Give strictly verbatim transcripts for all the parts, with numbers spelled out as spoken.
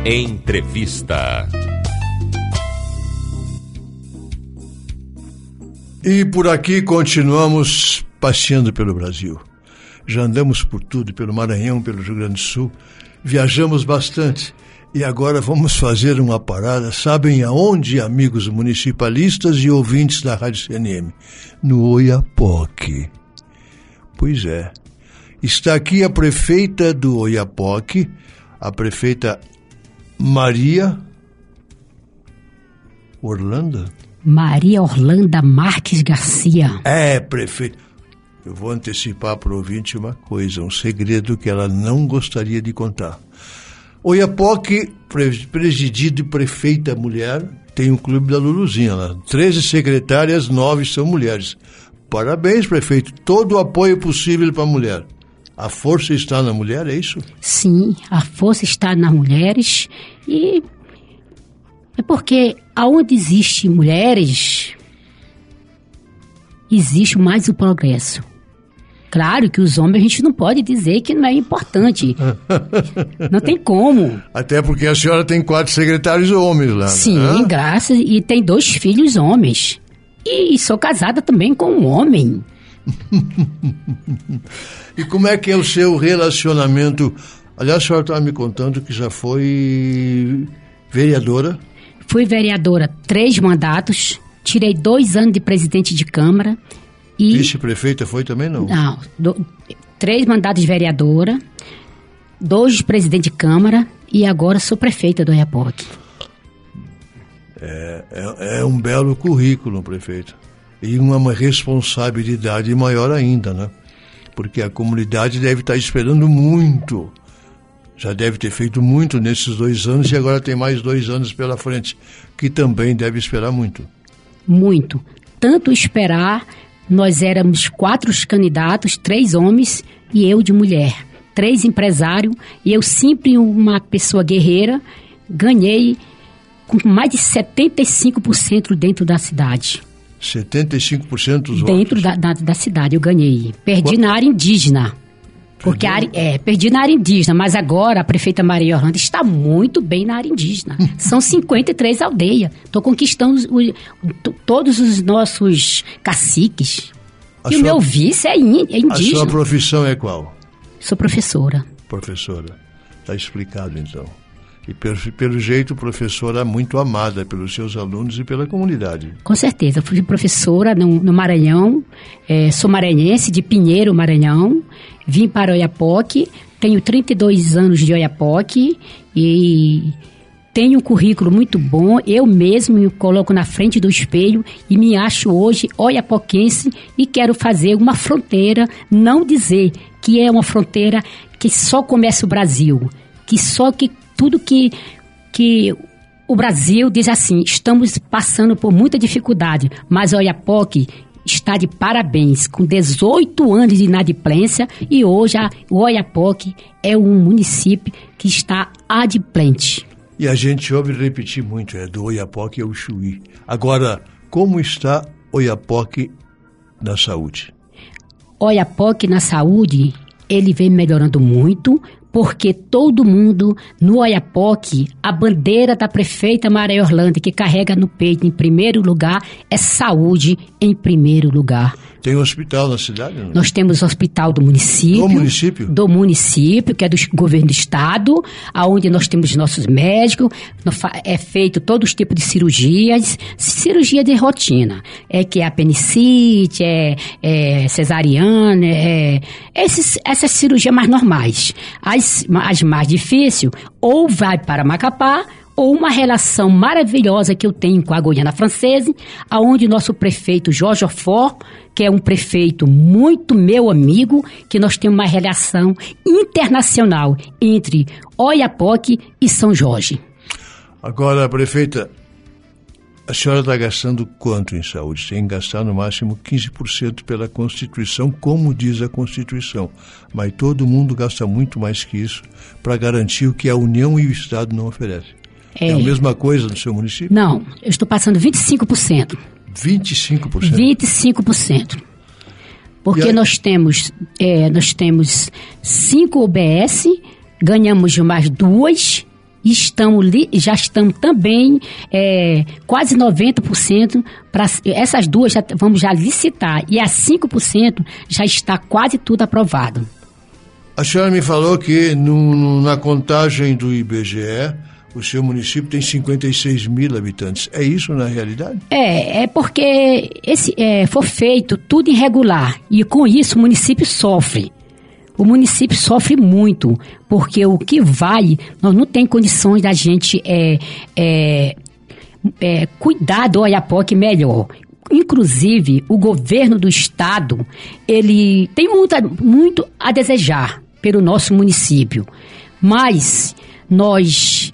Entrevista. E por aqui continuamos passeando pelo Brasil. Já andamos por tudo, pelo Maranhão, pelo Rio Grande do Sul. Viajamos bastante. E agora vamos fazer uma parada, sabem aonde, amigos municipalistas e ouvintes da Rádio C N M? No Oiapoque. Pois é. Está aqui a prefeita do Oiapoque, a prefeita Maria Orlando? Maria Orlando Marques Garcia. É, prefeita. Eu vou antecipar para o ouvinte uma coisa, um segredo que ela não gostaria de contar. Oiapoque, presidido de prefeita mulher, tem o clube da Luluzinha lá. treze secretárias, nove são mulheres. Parabéns, prefeito. Todo o apoio possível para a mulher. A força está na mulher, é isso? Sim, a força está nas mulheres e é porque aonde existem mulheres, existe mais o progresso. Claro que os homens a gente não pode dizer que não é importante. Não tem como. Até porque a senhora tem quatro secretários homens lá. Sim, né? graças. E tem dois filhos homens. E sou casada também com um homem. E como é que é o seu relacionamento? Aliás, a senhora estava me contando que já foi vereadora. Fui vereadora três mandatos. Tirei dois anos de presidente de Câmara. E vice-prefeita foi também, não? Não. Do, três mandatos de vereadora, dois de presidente de Câmara e agora sou prefeita do Oiapoque. É, é, é um belo currículo, prefeito. E uma responsabilidade maior ainda, né? Porque a comunidade deve estar esperando muito. Já deve ter feito muito nesses dois anos e agora tem mais dois anos pela frente, que também deve esperar muito. Muito. Tanto esperar, nós éramos quatro candidatos, três homens e eu de mulher. Três empresários e eu sempre uma pessoa guerreira, ganhei com mais de setenta e cinco por cento dentro da cidade. setenta e cinco por cento dos Dentro da, da, da cidade eu ganhei. Perdi Qual? na área indígena. Porque a área, é, perdi na área indígena, mas agora a prefeita Maria Orlando está muito bem na área indígena. São cinquenta e três aldeias. Estou conquistando o, o, todos os nossos caciques. A e sua, o meu vice é, in, é indígena. A sua profissão é qual? Sou professora. Professora. Está explicado, então. E pelo, pelo jeito, professora muito amada pelos seus alunos e pela comunidade. Com certeza. Fui professora no, no Maranhão. É, sou maranhense, de Pinheiro, Maranhão. Vim para Oiapoque. Tenho trinta e dois anos de Oiapoque. E tenho um currículo muito bom. Eu mesmo me coloco na frente do espelho e me acho hoje oiapoquense e quero fazer uma fronteira. Não dizer que é uma fronteira que só começa o Brasil. Que só que tudo que, que o Brasil diz assim, estamos passando por muita dificuldade, mas Oiapoque está de parabéns, com dezoito anos de inadimplência e hoje a, o Oiapoque é um município que está adimplente. E a gente ouve repetir muito, é do Oiapoque ao Chuí. Agora, como está Oiapoque na saúde? Oiapoque na saúde, ele vem melhorando muito, porque todo mundo no Oiapoque, a bandeira da prefeita Maria Orlando, que carrega no peito em primeiro lugar, é saúde em primeiro lugar. Tem um hospital na cidade? Não? Nós temos o hospital do município. Do município? Do município, que é do governo do estado, onde nós temos nossos médicos, é feito todos os tipos de cirurgias, cirurgia de rotina. É que é apendicite, é, é cesariana, é, esses, essas cirurgias mais normais. As, as mais difíceis, ou vai para Macapá, ou uma relação maravilhosa que eu tenho com a Guiana Francesa, aonde nosso prefeito Jorge Ofort, que é um prefeito muito meu amigo, que nós temos uma relação internacional entre Oiapoque e São Jorge. Agora, prefeita, a senhora está gastando quanto em saúde? Tem que gastar no máximo quinze por cento pela Constituição, como diz a Constituição. Mas todo mundo gasta muito mais que isso para garantir o que a União e o Estado não oferecem. É, é a mesma coisa no seu município? Não, eu estou passando vinte e cinco por cento. vinte e cinco por cento? vinte e cinco por cento. Porque nós temos, é, nós temos cinco U B S, ganhamos mais duas Estamos, já estamos também é, quase noventa por cento para essas duas, já, vamos já licitar, e a cinco por cento já está quase tudo aprovado. A senhora me falou que no, na contagem do I B G E, o seu município tem cinquenta e seis mil habitantes. É isso na realidade? É, é porque esse, é, foi feito tudo irregular e com isso o município sofre. O município sofre muito, porque o que vai, nós não tem condições da gente é, é, é, cuidar do Oiapoque melhor. Inclusive, o governo do estado, ele tem muita, muito a desejar pelo nosso município. Mas nós,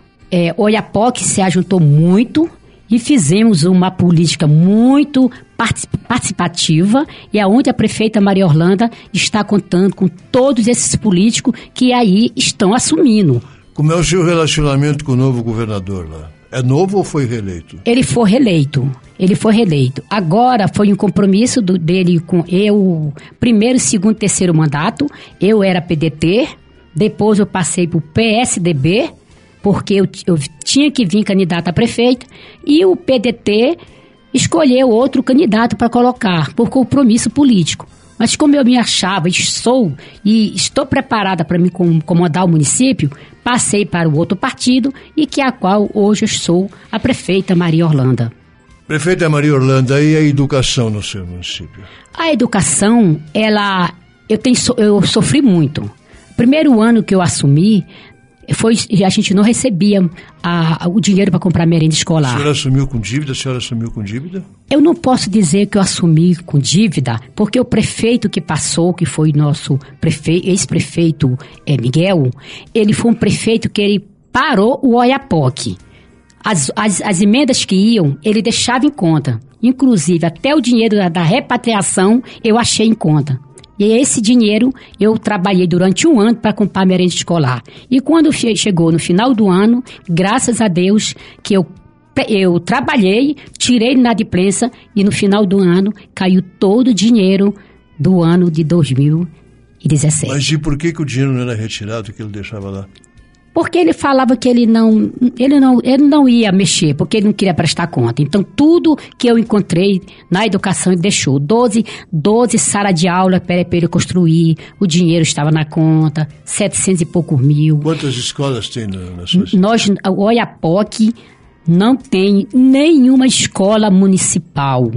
é, Oiapoque se ajuntou muito e fizemos uma política muito participativa, e é onde a prefeita Maria Orlanda está contando com todos esses políticos que aí estão assumindo. Como é o seu relacionamento com o novo governador lá? É novo ou foi reeleito? Ele foi reeleito. Ele foi reeleito. Agora foi um compromisso do, dele com eu, primeiro, segundo, terceiro mandato. Eu era P D T, depois eu passei para o P S D B, porque eu, eu tinha que vir candidato a prefeita, e o P D T escolheu outro candidato para colocar, por compromisso político. Mas como eu me achava, sou e estou preparada para me comandar o município, passei para o outro partido, e que é a qual hoje eu sou a prefeita Maria Orlanda. Prefeita Maria Orlanda, e a educação no seu município? A educação, ela, eu, tenho, eu sofri muito. Primeiro ano que eu assumi, foi, a gente não recebia a, o dinheiro para comprar merenda escolar. A senhora assumiu com dívida? A senhora assumiu com dívida? Eu não posso dizer que eu assumi com dívida, porque o prefeito que passou, que foi nosso prefeito, ex-prefeito é, Miguel, ele foi um prefeito que ele parou o Oiapoque. As, as, as emendas que iam, ele deixava em conta. Inclusive, até o dinheiro da, da repatriação, eu achei em conta. E esse dinheiro eu trabalhei durante um ano para comprar merenda escolar. E quando chegou no final do ano, graças a Deus que eu, eu trabalhei, tirei na inadimplência, e no final do ano caiu todo o dinheiro do ano de dois mil e dezessete. Mas e por que, que o dinheiro não era retirado, que ele deixava lá? Porque ele falava que ele não, ele, não, ele não ia mexer, porque ele não queria prestar conta. Então, tudo que eu encontrei na educação, ele deixou. doze, doze salas de aula para ele construir, o dinheiro estava na conta, setecentos e poucos mil. Quantas escolas tem na, na sua cidade? Nós, o Oiapoque não tem nenhuma escola municipal.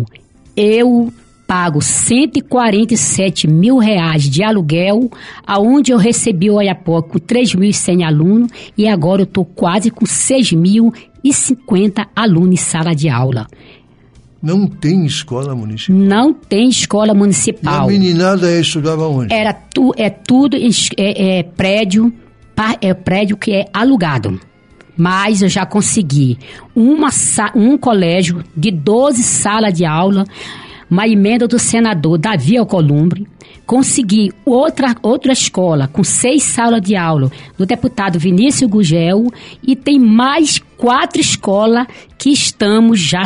Eu pago cento e quarenta e sete mil reais de aluguel, aonde eu recebi o Oiapoque com três mil e cem alunos, e agora eu estou quase com seis mil e cinquenta alunos em sala de aula. Não tem escola municipal? Não tem escola municipal. E a meninada estudava onde? Era tu, é tudo é, é prédio, é prédio que é alugado. Mas eu já consegui uma, um colégio de doze salas de aula, uma emenda do senador Davi Alcolumbre, consegui outra, outra escola com seis salas de aula do deputado Vinícius Gugel, e tem mais quatro escolas que estamos já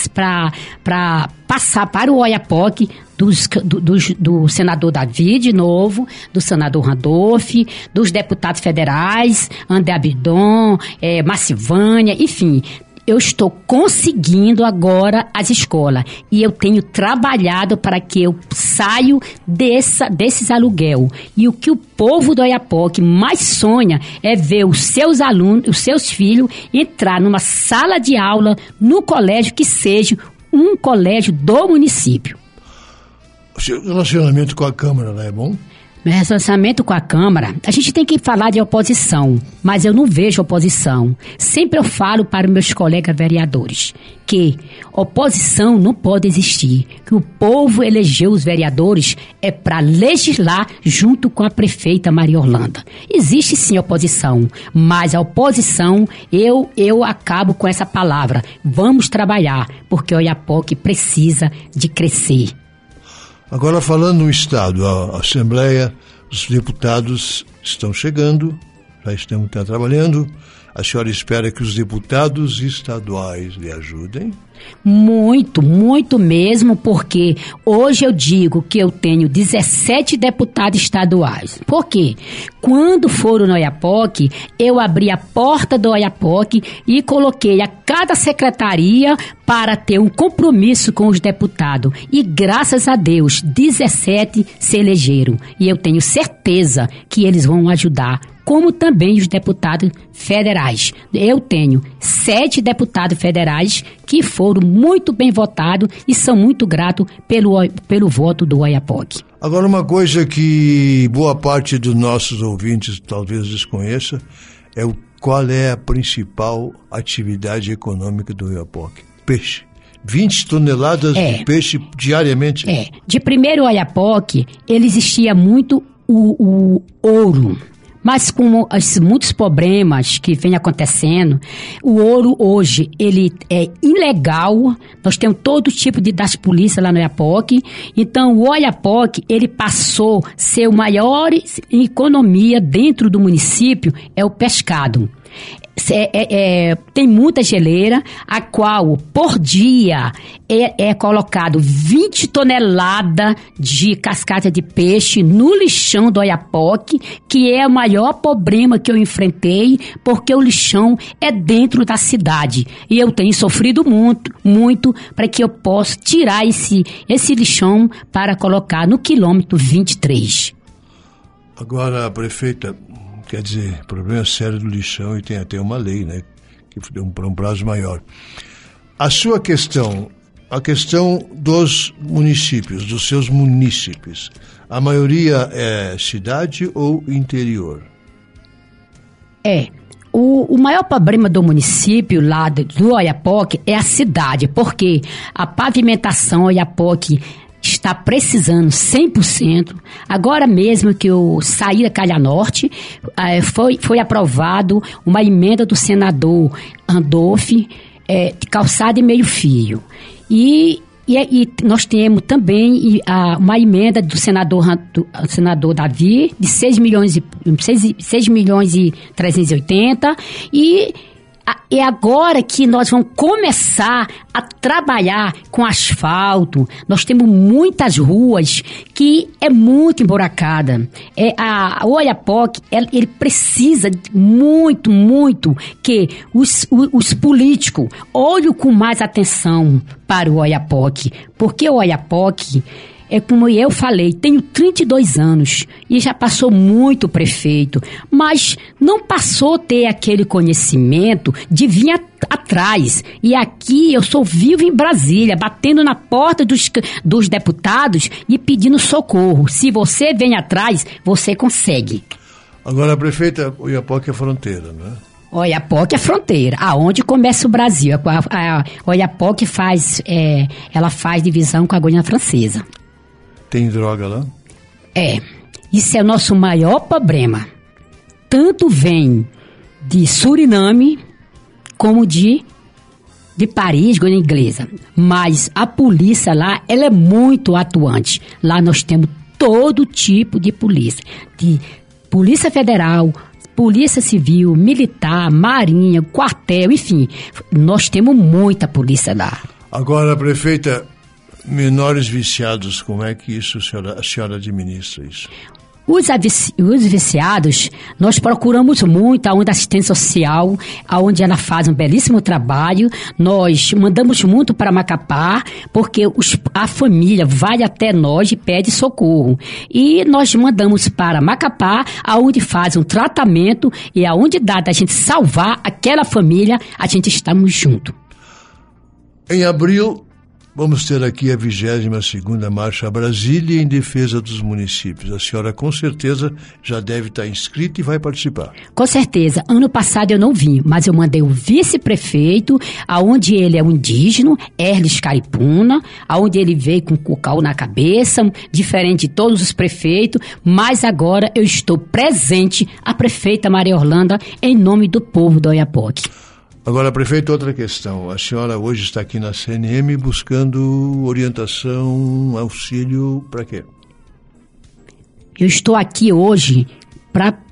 para passar para o Oiapoque, dos, do, do, do senador Davi de novo, do senador Randolph, dos deputados federais, André Abidon, é, Macivânia, enfim. Eu estou conseguindo agora as escolas, e eu tenho trabalhado para que eu saio dessa, desses aluguel. E o que o povo do Oiapoque mais sonha é ver os seus alunos, os seus filhos, entrar numa sala de aula no colégio que seja um colégio do município. O seu relacionamento com a Câmara não é bom? Meu relacionamento com a Câmara, a gente tem que falar de oposição, mas eu não vejo oposição. Sempre eu falo para meus colegas vereadores que oposição não pode existir, que o povo elegeu os vereadores é para legislar junto com a prefeita Maria Orlanda. Existe sim oposição, mas a oposição, eu, eu acabo com essa palavra. Vamos trabalhar, porque o Oiapoque precisa de crescer. Agora, falando no Estado, a Assembleia, os deputados estão chegando, já estamos tá trabalhando. A senhora espera que os deputados estaduais lhe ajudem? Muito, muito mesmo, porque hoje eu digo que eu tenho dezessete deputados estaduais. Por quê? Quando foram no Oiapoque, eu abri a porta do Oiapoque e coloquei a cada secretaria para ter um compromisso com os deputados. E graças a Deus, dezessete se elegeram. E eu tenho certeza que eles vão ajudar, como também os deputados federais. Eu tenho sete deputados federais que foram muito bem votados e são muito gratos pelo, pelo voto do Oiapoque. Agora, uma coisa que boa parte dos nossos ouvintes talvez desconheça é o, qual é a principal atividade econômica do Oiapoque. Peixe. vinte toneladas é. de peixe diariamente? É. De primeiro Oiapoque, ele existia muito o, o ouro. Mas com os muitos problemas que vem acontecendo, o ouro hoje, ele é ilegal. Nós temos todo tipo de das polícias lá no Oiapoque. Então, o Oiapoque, ele passou a ser o maior economia dentro do município, é o pescado. É, é, é, tem muita geleira, a qual por dia é, é colocado vinte toneladas de cascata de peixe no lixão do Oiapoque, que é o maior problema que eu enfrentei, porque o lixão é dentro da cidade. E eu tenho sofrido muito, muito para que eu possa tirar esse, esse lixão para colocar no quilômetro vinte e três. Agora, prefeita, quer dizer, problema sério do lixão e tem até uma lei, né, que deu para um prazo maior. A sua questão, a questão dos municípios, dos seus munícipes, a maioria é cidade ou interior? É. O, o maior problema do município lá do, do Oiapoque é a cidade, porque a pavimentação Oiapoque está precisando cem por cento. Agora mesmo que eu saí da Calha Norte, eh, foi, foi aprovado uma emenda do senador Randolph, eh, de calçada e meio fio. E, e, e nós temos também a, uma emenda do senador, do senador Davi, de seis milhões e trezentos e oitenta, e é agora que nós vamos começar a trabalhar com asfalto. Nós temos muitas ruas que é muito emburacada. É, a, o Oiapoque, ele, ele precisa muito, muito que os, os, os políticos olhem com mais atenção para o Oiapoque. Porque o Oiapoque, é como eu falei, tenho trinta e dois anos e já passou muito prefeito, mas não passou a ter aquele conhecimento de vir a, atrás. E aqui eu sou vivo em Brasília, batendo na porta dos, dos deputados e pedindo socorro. Se você vem atrás, você consegue. Agora, prefeita, o Oiapoque é fronteira, né? Oiapoque é fronteira, aonde começa o Brasil. A, a Oiapoque faz, é, ela faz divisão com a Guiana Francesa. Tem droga lá? É, isso é o nosso maior problema. Tanto vem de Suriname como de, de Paris, Guiana Inglesa. Mas a polícia lá, ela é muito atuante. Lá nós temos todo tipo de polícia. De polícia federal, polícia civil, militar, marinha, quartel, enfim. Nós temos muita polícia lá. Agora, prefeita, menores viciados, como é que isso a senhora, a senhora administra isso? Os, avici- os viciados, nós procuramos muito aonde a assistência social, aonde ela faz um belíssimo trabalho. Nós mandamos muito para Macapá, porque os, a família vai até nós e pede socorro. E nós mandamos para Macapá, aonde faz um tratamento e aonde dá da gente salvar aquela família, a gente estamos junto. Em abril, vamos ter aqui a vigésima segunda Marcha Brasília em defesa dos municípios. A senhora com certeza já deve estar inscrita e vai participar. Com certeza. Ano passado eu não vim, mas eu mandei o vice-prefeito, aonde ele é um indígena, Erles Caripuna, aonde ele veio com o cucal na cabeça, diferente de todos os prefeitos, mas agora eu estou presente, a prefeita Maria Orlando, em nome do povo do Oiapoque. Agora, prefeito, outra questão. A senhora hoje está aqui na C N M buscando orientação, auxílio, para quê? Eu estou aqui hoje para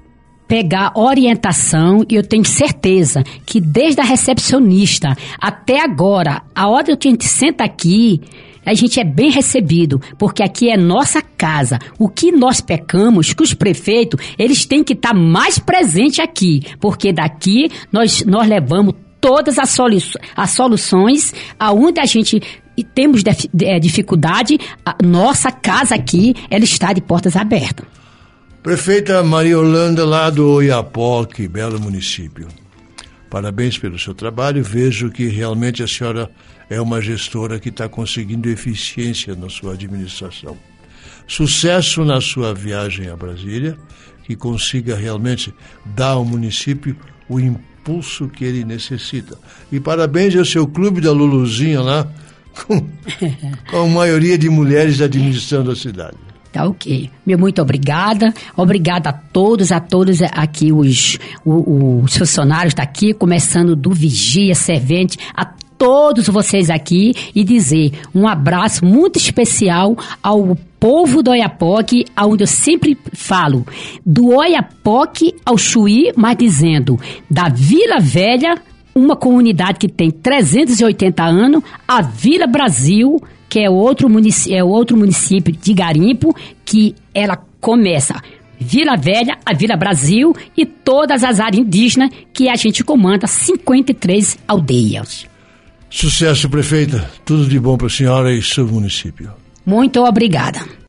pegar orientação, e eu tenho certeza que desde a recepcionista até agora, a hora que a gente senta aqui, a gente é bem recebido, porque aqui é nossa casa. O que nós pecamos, que os prefeitos, eles têm que estar mais presentes aqui, porque daqui nós, nós levamos todas as, solu as soluções aonde a gente temos dificuldade, a nossa casa aqui, ela está de portas abertas. Prefeita Maria Holanda, lá do Oiapoque, belo município. Parabéns pelo seu trabalho. Vejo que realmente a senhora é uma gestora que está conseguindo eficiência na sua administração. Sucesso na sua viagem a Brasília, que consiga realmente dar ao município o impulso que ele necessita. E parabéns ao seu clube da Luluzinha lá, com, com a maioria de mulheres administrando a cidade. Tá ok. Meu muito obrigada. Obrigada a todos, a todos aqui, os, os, os funcionários daqui, começando do vigia, servente, a todos vocês aqui, e dizer um abraço muito especial ao povo do Oiapoque, onde eu sempre falo, do Oiapoque ao Chuí, mas dizendo, da Vila Velha, uma comunidade que tem trezentos e oitenta anos, a Vila Brasil, que é outro município, é outro município de Garimpo, que ela começa Vila Velha, a Vila Brasil e todas as áreas indígenas que a gente comanda, cinquenta e três aldeias. Sucesso, prefeita. Tudo de bom para a senhora e seu município. Muito obrigada.